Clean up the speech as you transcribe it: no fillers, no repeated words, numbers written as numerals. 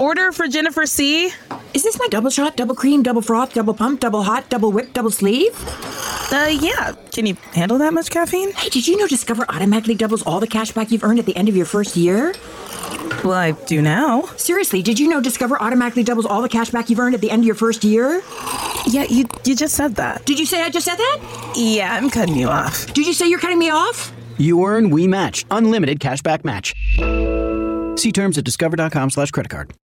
Order for Jennifer C. Is this my double shot, double cream, double froth, double pump, double hot, double whip, double sleeve? Yeah. Can you handle that much caffeine? Hey, did you know Discover automatically doubles all the cash back you've earned at the end of your first year? Well, I do now. Seriously, did you know Discover automatically doubles all the cash back you've earned at the end of your first year? Yeah, you just said that. Did you say I just said that? Yeah, I'm cutting you off. Did you say you're cutting me off? You earn, we match. Unlimited cashback match. See terms at discover.com/creditcard.